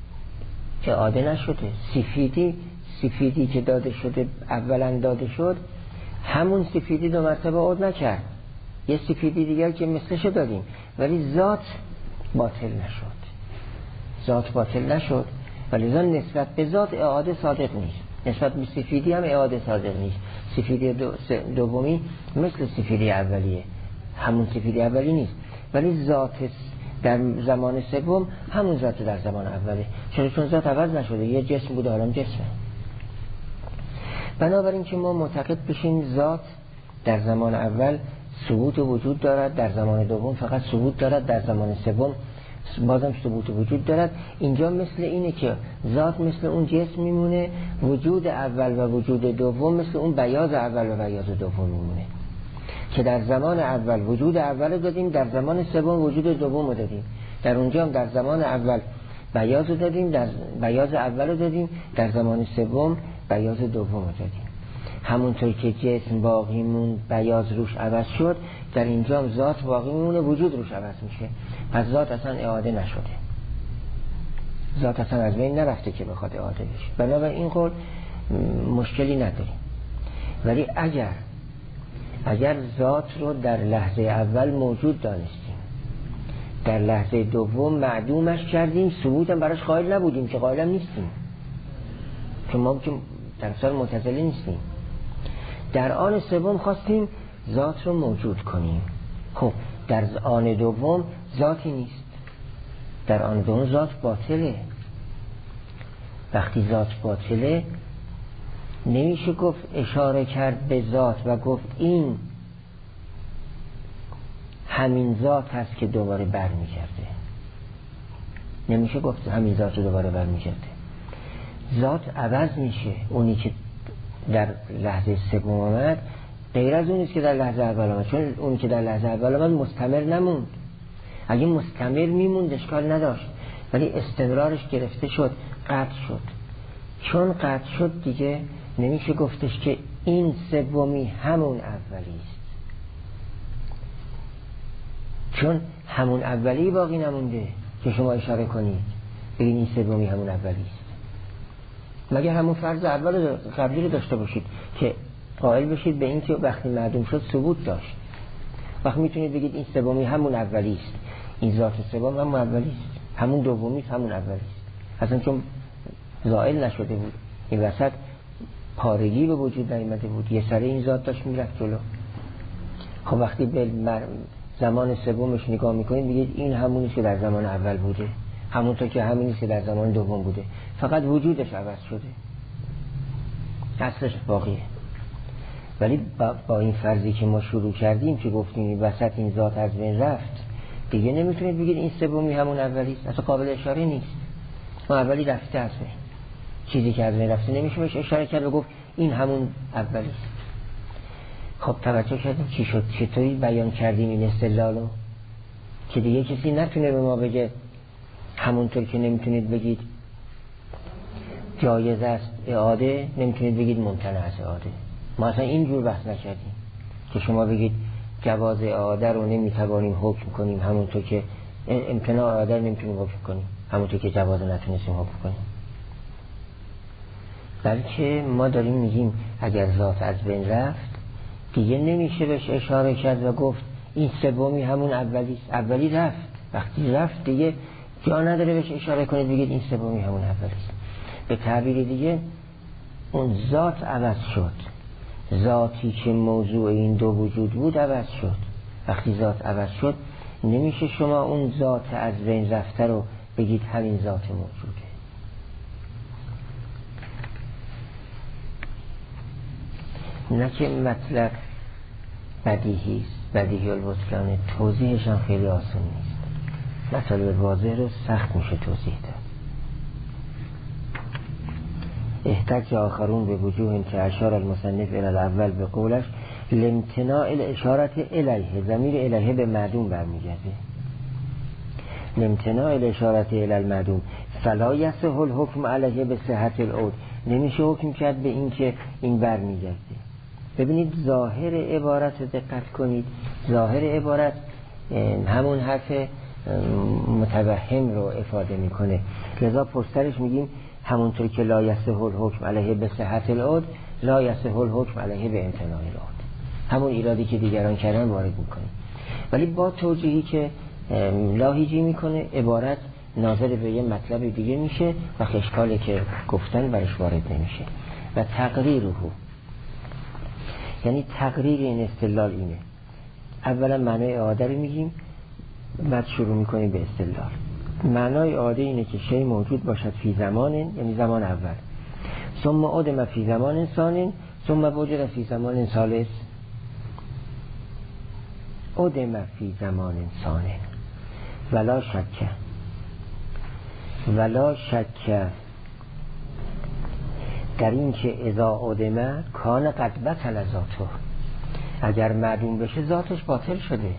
اعاده نشده. سفیدی سفیدی که داده شده اولا داده شد، همون سفیدی دو مرتبه عود نکرد، یه سفیدی دیگر که مثلش دادیم، ولی ذات باطل نشد. ذات باطل نشد ولی ذات نسبت به ذات اعاده صادق نیست، نسبت به سفیدی هم اعاده صادق نیست. سفیدی دو دومی مثل سفیدی اولیه، همون سفیدی اولی نیست، ولی ذات در زمان سوم همون ذات در زمان اوله. چرا؟ چون ذات عوض نشده، یه جسم بوده حالا جسمه. بنابراین که ما معتقد بشیم ذات در زمان اول ثبوت و وجود دارد، در زمان دوم فقط ثبوت دارد، در زمان سوم بازم ثبوت و وجود دارد. اینجا مثل اینه که ذات مثل اون جسم میمونه، وجود اول و وجود دوم مثل اون بیاض اول و بیاض دوم میمونه که در زمان اول وجود اول دادیم، در زمان سوم وجود دوم دادیم. در اونجا هم در زمان اول بیاض دادیم، در بیاض اول دادیم، در زمان سوم بیاض دوم دادیم. همونطور که جسم باقی مون بیاض روش عوض شد، در اینجا هم ذات باقی مونه، وجود روش عوض میشه. پس ذات اصلا اعاده نشده، ذات اصلا از بین نرفته که بخواد اعاده بشه. بنابراین این قول مشکلی نداریم. ولی اگر اگر ذات رو در لحظه اول موجود دانستیم، در لحظه دوم معدومش کردیم، ثبوت هم براش قائل نبودیم که قائل هم نیستیم، چون ما که در سال معتزله نیستیم، در آن سوم خواستیم ذات رو موجود کنیم. خب در آن دوم ذاتی نیست، در آن دوم ذات باطله. وقتی ذات باطله نمیشه گفت اشاره کرد به ذات و گفت این همین ذات هست که دوباره بر می‌گرده. نمیشه گفت همین ذات رو دوباره بر می‌گرده. ذات عوض میشه. اونی که در لحظه سوم آمد غیر از اونیست که در لحظه اول آمد، چون اونی که در لحظه اول آمد مستمر نموند. اگه مستمر میموند اشکال نداشت، ولی استمرارش گرفته شد، قطع شد. چون قطع شد دیگه نمیشه گفتش که این سومی همون اولی است، چون همون اولی باقی نمونده که شما اشاره کنید بگید این سومی همون اولی است. مگر همون فرض اول قبلی رو داشته باشید که قائل بشید به این که وقتی معدوم شد ثبوت داشت، وقتی میتونید بگید این سومی همون اولی است، این ذات سوم همون اولی است، همون دومی است، همون اولی است. اصلا چون زائل نشده بود، این وسط پارگی به وجود نیامده بود، یه سره این ذات داشت میرفت جلو. خب وقتی به زمان سومش نگاه میکنید میگید این همونیست که در زمان اول بوده، همونطور که همینیست که در زمان دوم بوده، فقط وجودش عوض شده، اصلش باقیه. ولی با, با این فرضی که ما شروع کردیم که گفتیم این وسط این ذات از بین رفت، دیگه نمیتونید بگید این سومی همون اولی است، اصلا قابل اشاره نیست. ما اولی رفته از بین، چیزی که از بین رفته نمیشه بهش اشاره کرد و گفت این همون اولی است. خب توجه کردیم چی شد؟ چطوری بیان کردیم این استدلالو که دیگه کسی نتونه به ما بگه همونطور که نمیتونید بگید جایز است اعاده، نمیتونید بگید ممتنع است اعاده. ما اصلا اینجور بحث نکردیم که شما بگید جواز اعاده رو نمیتوانیم حکم کنیم همونطور که امتناع اعاده رو نمیتونیم حکم کنیم همونطور که جواز نتونستیم حکم کنیم. بلکه ما داریم میگیم اگر ذات از بین رفت دیگه نمیشه بهش اشاره کرد و گفت این سومی همون اولی است. اولی رفت، وقتی رفت دیگه جا نداره بهش اشاره کنید بگید این سومی همون اولی است. به تعبیر دیگه اون ذات عوض شد، ذاتی که موضوع این دو وجود بود عوض شد. وقتی ذات عوض شد نمیشه شما اون ذات از بین رفته رو بگید همین ذات موجوده. نه که مطلب بدیهی است، بدیهی البطلانه، توضیحش هم خیلی آسان نیست. مطلب واضح رو سخت میشه توضیح داد. احتج آخرون به وجوه که اشار المصنف الى الاول به قولش لامتناع الاشارت الیه، ضمیر الیه به معدوم برمیگرده. لامتناع الاشارت الی المعدوم فلا یصح الحکم علیه به صحت العود، نمیشه حکم کرد به این که این برمیگرده. ببینید ظاهر عبارت رو دقت کنید، ظاهر عبارت همون حرف متوهم رو افاده میکنه، لذا پشترش میگیم همونطور که لا یصح الحکم علیه به صحت العود لا یصح الحکم علیه به امتناع العود، همون ایرادی که دیگران کردن وارد میکنیم، ولی با توجیهی که لاحیجی میکنه عبارت ناظر به یه مطلب دیگه میشه و اشکالی که گفتن برش وارد نمیشه. و تقریره، یعنی تقریر این استدلال اینه، اولا معنای اعاده رو میگیم بعد شروع میکنیم به استدلال. معنای اعاده اینه که شی موجود باشد فی زمان، یعنی زمان اول، ثم عدم فی زمان ثانی، ثم وجد فی زمان ثالث. عدم فی زمان ثانی ولا شک ولا شک در این که اذا عدم کان قد بطل ذاته، اگر معدوم بشه ذاتش باطل شده،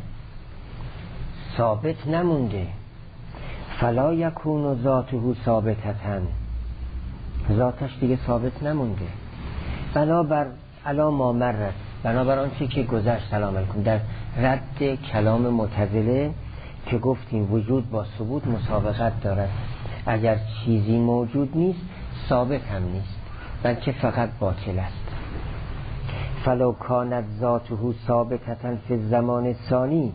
ثابت نمونده. فلا یکون ذاته ثابتتن، ذاتش دیگه ثابت نمونده. بنابر علا ما مرد، بنابر آنچه که گذشت، سلام علیکم، در رد کلام معتزله که گفتیم وجود با ثبوت مسابقت دارد، اگر چیزی موجود نیست ثابت هم نیست بلکه فقط باطل است. فلو کانت ذاته ثابتتن فی الزمان الثانی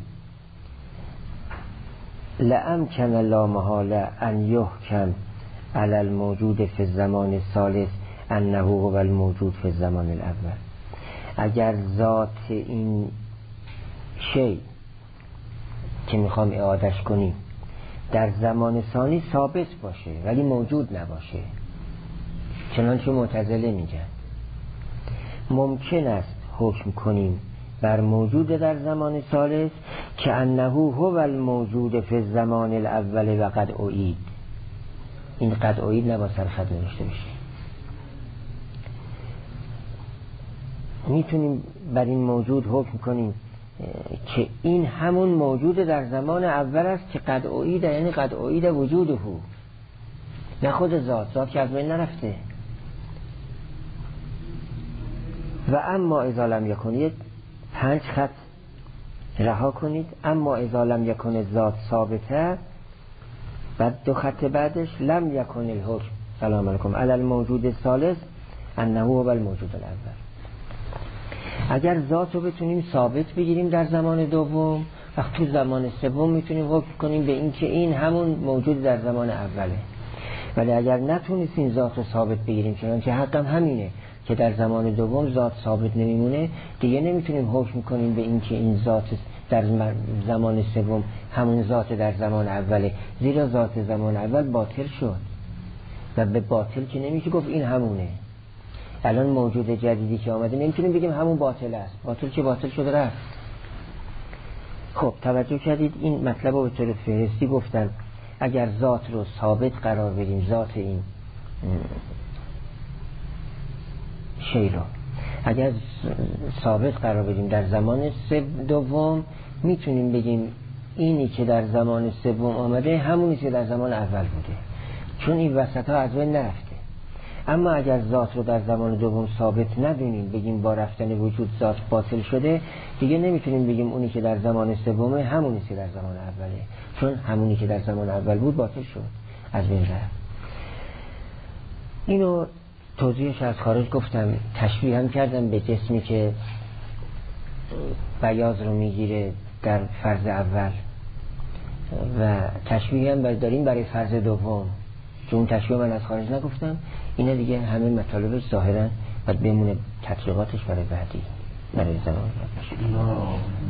لامکن لا محاله ان یحکم علی الموجود فی الزمان الثالث انه هو الموجود فی الزمان الاول. اگر ذات این شی که میخوام اعادش کنیم در زمان ثانی ثابت باشه ولی موجود نباشه، چنانچه معتزله میگن، ممکن است حکم کنیم بر موجود در زمان ثالث که انه هو الموجود فی الزمان الاول و قد اعید. این قد اعید نباید سر خط نوشته بشه. میتونیم بر این موجود حکم کنیم که این همون موجود در زمان اول است که قد اعید، یعنی قد اعید وجوده، نه خود ذات، ذات که از بین نرفته. و اما اذا لم یکن، پنج خط رها کنید، اما اذا لم یکن ذات ثابته، بعد دو خط بعدش لم یکن الحکم سلام علیکم علی الموجود الثالث انه هو الموجود الاول. اگر ذات رو بتونیم ثابت بگیریم در زمان دوم، وقت تو زمان سوم میتونیم حکم کنیم به این که این همون موجود در زمان اوله. ولی اگر نتونستیم ذات رو ثابت بگیریم، چنانچه حقم همینه که در زمان دوم ذات ثابت نمیمونه، دیگه نمیتونیم حکم کنیم به این که این ذات در زمان سوم همون ذات در زمان اوله، زیرا ذات زمان اول باطل شد و به باطل که نمیشه گفت این همونه. الان موجود جدیدی که آمده نمیتونیم بگیم همون باطل است، باطل که باطل شده رفت. خب توجه کردید این مطلب رو به طور فهرستی گفتن. اگر ذات رو ثابت قرار بدیم، ذات این شی رو، اگر ثابت قرار بدیم در زمان دوم میتونیم بگیم اینی که در زمان سوم آمده همونی که در زمان اول بوده، چون این وسط ها از بین نرفته. اما اگر ذات رو در زمان دوم ثابت ندونیم، بگیم با رفتن وجود ذات باطل شده، دیگه نمیتونیم بگیم اونی که در زمان سومه همونی که در زمان اوله، چون همونی که در زمان اول بود باطل شد، از بین رفت. اینو توضیحش از خارج گفتم، تشبیه هم کردم به جسمی که بیاض رو میگیره در فرض اول و تشبیه هم داریم برای فرض دوم، چون اون تشبیه من از خارج نگفتم. اینا دیگه همه مطالبش ظاهرا باید بمونه تطبیقاتش برای بعدی، برای زمان بعدی.